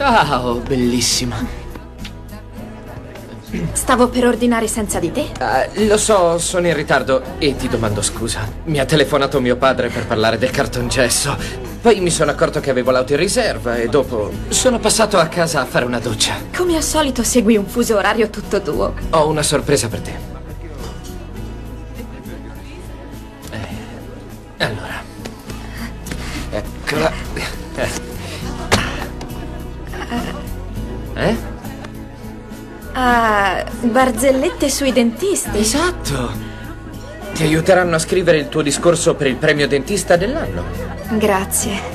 Ciao, bellissima. Stavo per ordinare senza di te. Lo so, sono in ritardo e ti domando scusa. Mi ha telefonato mio padre per parlare del cartongesso. Poi mi sono accorto che avevo l'auto in riserva e dopo sono passato a casa a fare una doccia. Come al solito segui un fuso orario tutto tuo. Ho una sorpresa per te. Allora. Eccola. Barzellette sui dentisti. Esatto. Ti aiuteranno a scrivere il tuo discorso per il premio dentista dell'anno. Grazie.